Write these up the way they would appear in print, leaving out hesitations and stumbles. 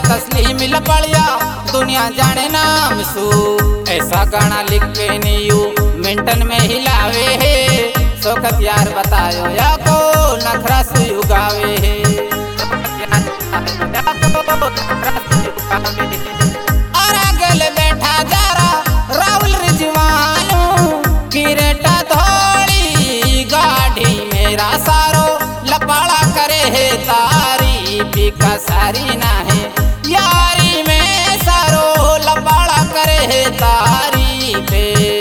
तस्लीम लपड़िया दुनिया जाने नाम सू। ऐसा गाना लिख के नीयू मिंटन में हिलावे है। शौकत यार बतायो या को नखरा से उगावे है। और आगे बैठा जारा राहुल रिजवानू किरेटा धोड़ी गाड़ी मेरा सारो लपाड़ा करे है तारी पीका सारी ना है यारी में सारो लपाड़ा करे है तारी पे।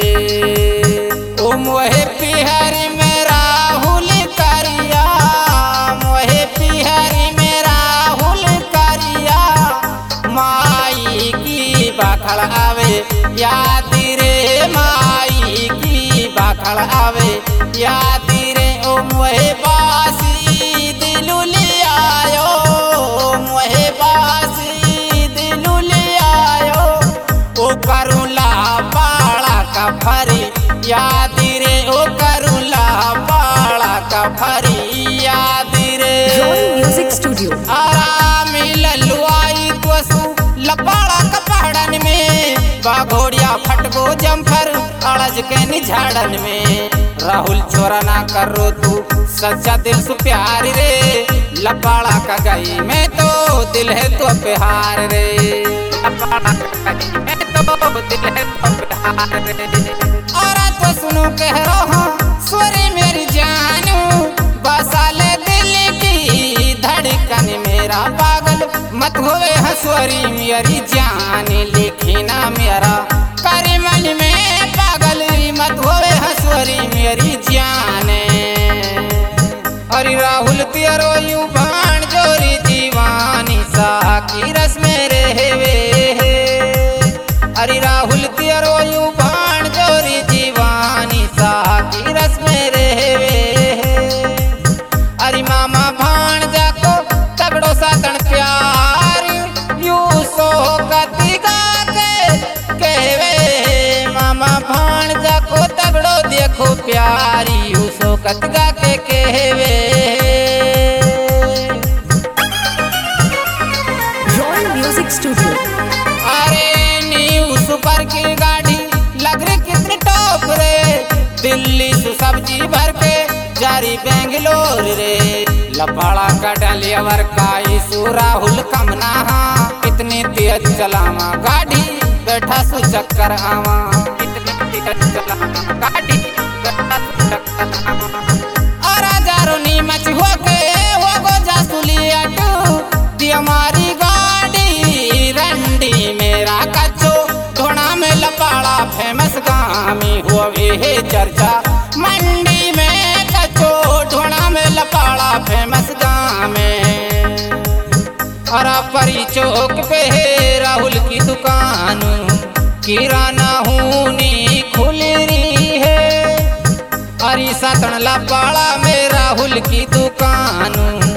ओ मोहे पिहरी में राहुल करिया मोहे पिहरी में राहुल करिया माई की बाखड़ आवे याद रे माई की बाखड़ आवे याद रे। ओ मोहे बासी दिलु ले आयो मोहे बासी दिलु ले आयो। ओ करुला पाड़ा का फरी याद रे ओ करुला पाड़ा का फरी याद रे। म्यूजिक स्टूडियो आराम ललुआई कोसू लपाड़ा का पहाड़न में बाघोड़िया फटगो जम्फर अड़ज के निझाड़न में। राहुल छोरा ना करो तू सच्चा दिल से प्यार रे लपाड़ा का गई में तो दिल है तो प्यार रे लपाड़ा का गई में तो दिल है तो प्यार रे। और तो सुनो कह रहा सोरी मेरी जानू बसाले दिल की धड़कन मेरा पागल मत होवे हसवरी मेरी जान लिखी ना मेरा करे मन में पागल मत होवे हसवरी मेरी जान। अरे राहुल तेरो यू भाण जोरी दीवानी सा की रस में रहवे। अरे राहुल तेरो यू भाण जोरी दीवानी सा की रस में रहवे। अरे मामा भाण जाको तगड़ो सातन प्यार यू सो कतिगा के कहवे। मामा भाण जाको तगड़ो देखो प्यारी यू सो कतिगा के कहवे। म्यूजिक स्टूडियो अरे न्यू सुपर की गाड़ी लग रही कितनी टॉप रे दिल्ली से सब्जी भर के जारी बेंगलोर रे। लपाड़ा का डलियावर का इशू राहुल कमना कितनी तेज चलावा गाड़ी बैठा सु चक्कर आवा कितनी तेज चलावा गाड़ी बैठा सु चक्कर आवा। और हजारों नीमच होके वो गो जासुलिया टू दी हमारी गाड़ी रंडी मेरा कच्चो धोना में लपाड़ा फेमस गामी हुए है चर्चा मंडी में कच्चो ढोना में लपाड़ा फेमस गाँव में। और परी चौक पे है राहुल की दुकान किराना हूनी खुल रही है। अरे सतन लपाड़ा में राहुल की दुकान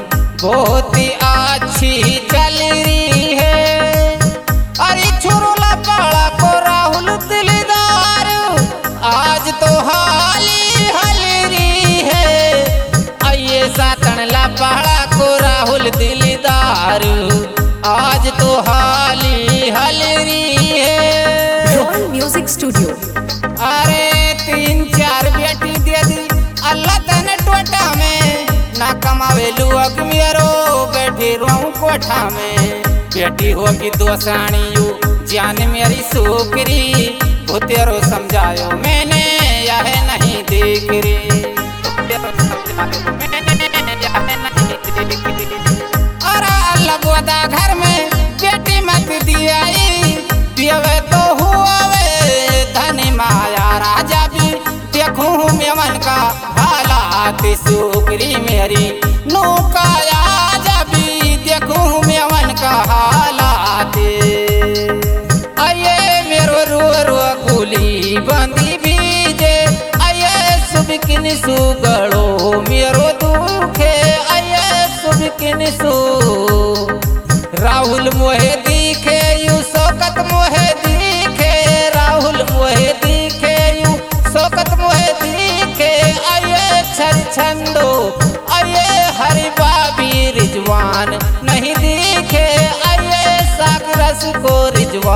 बहुत ही अच्छी चल रही है। अरे छोरो लपाड़ा को राहुल दिलदार आज तो हाली हल रही है। आइए सातन लपाड़ा को राहुल दिलदार आज तो हाली हल रही है। म्यूजिक स्टूडियो अरे 3-4 बेटी दे दी अल्लाह तने टोटा में ना कमावे लुअग मेरो बैठी रहूं कोठा में। बेटी होगी दोसानी यू जान मेरी सुकरी वो तेरो समझायो मैंने यह नहीं देख री तेरो समझायो मैंने यह नहीं देख री। और अल्लाह बोदा घर में बेटी मत दियाई दियवे तो हुआवे धनी माया राजा भी देखूं मैं मन का हालात सुकरी मेरी नौकाया जब भी देखूं मैं मन का हालात। आये मेरो रो रो गुली बंदी भीजे आये सुबकिन सुगड़ो मेरो दुखे आये सुबकिन सु। राहुल मोहे दिखे यू शौकत मोहे दिखे राहुल मोहे दिखे यू शौकत मोहे दिखे। आये छर छंदो आये हरि बाबी रिजवान नहीं दिखे आये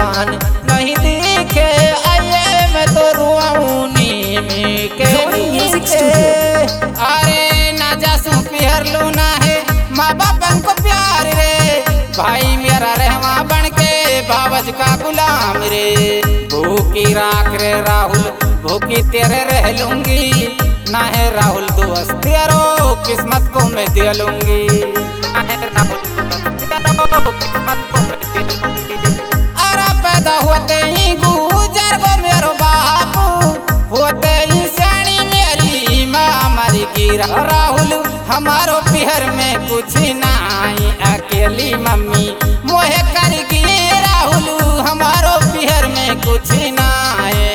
भगवान नहीं दिखे, आइए मैं तो रुआऊनी में के Royal Music नीचे। Studio। अरे ना जासू पिहर लो ना है माँ बापन को प्यार रे, भाई मेरा रहवा बन के बाबज का गुलाम रे। भूखी राख रे राहुल भूखी तेरे रह लूंगी, ना है राहुल दोस्त तेरो किस्मत को मैं दे लूंगी, ना है राहुल दोस्त तेरो किस्मत को मैं दे लूंगी। अरे पैदा होते ही गुजर गो मेरो बापू, होते ही सैनी मेरी माँ हमारी गिरा। राहुल हमारो पिहर में कुछ नहीं, अकेली मम्मी मोहे कर गिरी। राहुल हमारो पिहर में कुछ नहीं,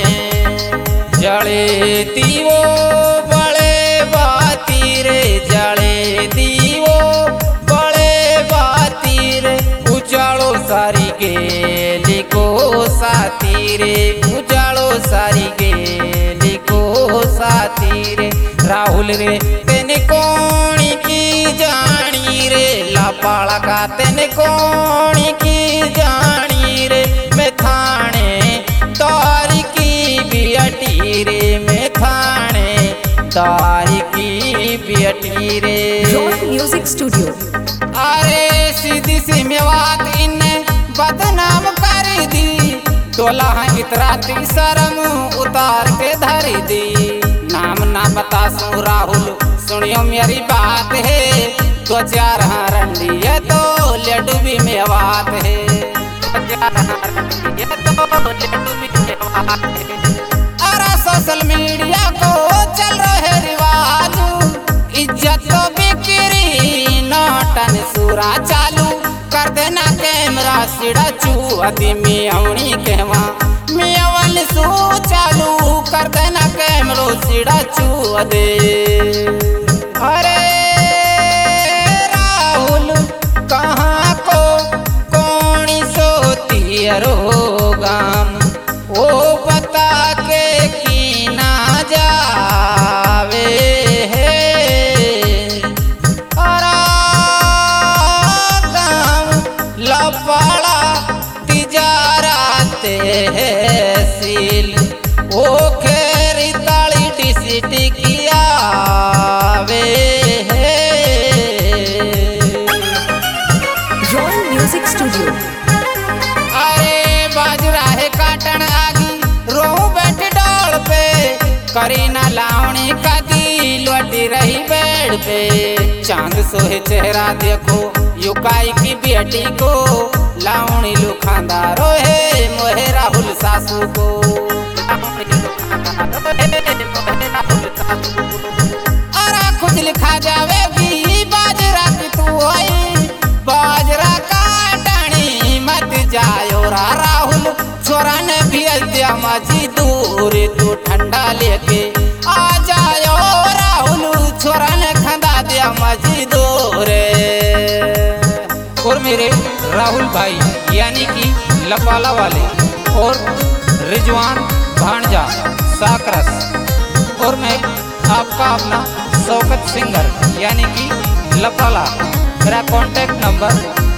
जड़े दीवो बड़े बाती रे, जड़े दीवो बड़े बाती रे, उजाड़ो सारी गेली को साथी रे, उजाड़ो सारी गेली को साथी रे। राहुल रे तेने कोणी की जानी रे, लापाड़ा का तेने कोणी की जानी रे। मैं थाने तारी की बियटी रे, मैं थाने तारी की बियटी रे। Royal Music Studio। अरे सीधी सी में बात इन्ने बदनाम कर दी, टोला इतराती शर्म उतार के धरी दी। नाम ना बता सू राहुल सुनियो मेरी बात है, दो चार रंडी है तो लड्डू भी में बात है, दो चार रंडी है तो लड्डू भी में बात है। अरे सोशल मीडिया को चल रहे रिवाज, इज्जत तो बिक्री नौटन सूरा चालू कर देना कैमरा सिड़ा चू अति मियावनी कहवा मियावन सू चालू कर देना कैमरो सिड़ा चू दे। अरे राहुल कहाँ को कौनी सोती अरो गाम, वो बता के की ना जावे है। लपाड़ा तिजारत सील ओ खेरी ताली टिसिटी किया वे है। Royal Music Studio। अरे बाजरा है काटन आगी रोहू बैठी डोल पे, करी ना लावणी कदी लौटी रही बेड पे। चांद सोहे चेहरा देखो युकाई की बेटी को, लावणी लुखांदारो है मोहे राहुल सासू को, अरे खुद लिखा जावेगी बाजरा की तू आई, बाजरा काटनी मत जायो रा राहुल। छोरा ने भी दिया मजी दूर तू ठंडा लेके आ जायो राहुल, छोरा ने खंदा दिया मजी दूर। और मेरे राहुल भाई यानी कि लपाला वाले और रिजवान भांजा साकरस, और मैं आपका अपना शौकत सिंगर यानी कि लपाला। मेरा कॉन्टैक्ट नंबर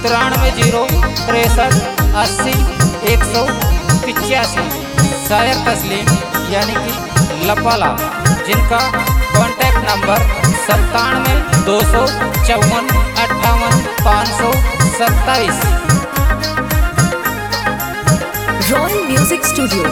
93 0 63 80 185। शायर तस्लीम यानी कि लपाला, जिनका contact number 97 254 58 527। Royal Music Studio।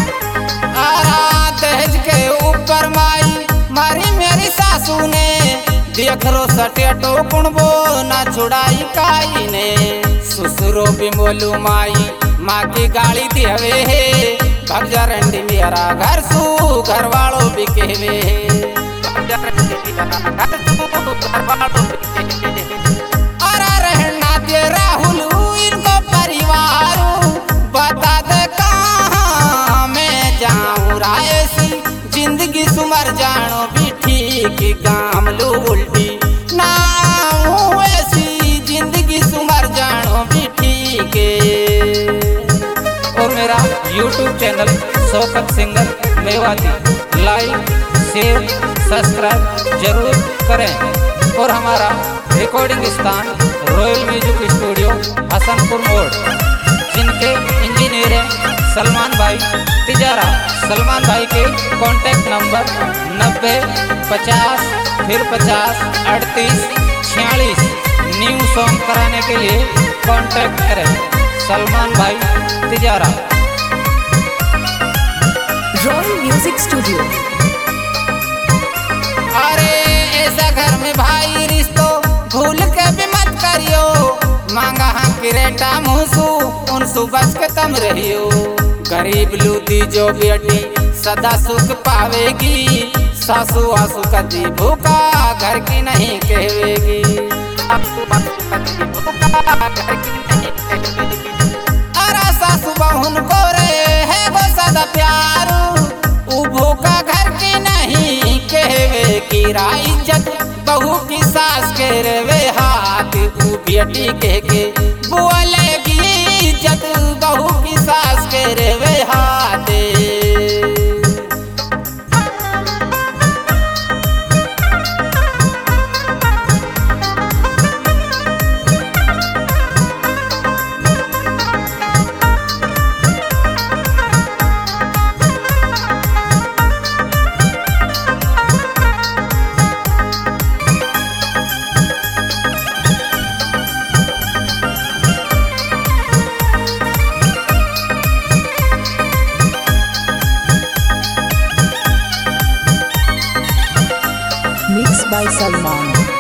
दहेज के ऊपर माई मारी मेरी सासू ने, देख रो सटेटो कुणबो ना छुड़ाई काई ने। ससुरो भी बोलू माई माँ की गाली देवे है, भग जा रंडी मेरा घर सू घर वालों भी कहवे है, भग जा रंडी मेरा घर सू घर वालों भी कहवे है। अरे रहना दे राहुल इनको परिवार, बता दे कहाँ मैं जाऊँ रायसी, जिंदगी सुमर जानो भी ठीक काम लो उल्टी ना आऊँ ऐसी, जिंदगी सुमर जानो भी ठीक है। और मेरा YouTube channel Shaukat singer Mewati like share subscribe जरूर करें। और हमारा रिकॉर्डिंग स्थान रॉयल म्यूजिक स्टूडियो हसनपुर मोड़। जिनके इंजीनियर हैं सलमान भाई तिजारा। सलमान भाई के कॉन्टैक्ट नंबर 90 50 फिर 50 38 46। न्यू सॉन्ग कराने के लिए कांटेक्ट करें सलमान भाई तिजारा। Royal music studio. अरे ऐसा घर में भाई रिश्तों भूल के भी मत करियो, मांगा हाँ किरेटा मुसु उनसु बस के तम रहियो। गरीब लूदी जो बेटी सदा सुख पावेगी, सासू आसू कदी भूखा घर की नहीं कहवेगी। अरे सासू बहुन को रे है वो सदा प्यारू, उ भूखा घर की नहीं कहवे की। इज्जत बहू की सास के रे हाथ, उ बेटी कह के बोलेगी इज्जत बहू की सास के रे हाथ। Mixed by Salman.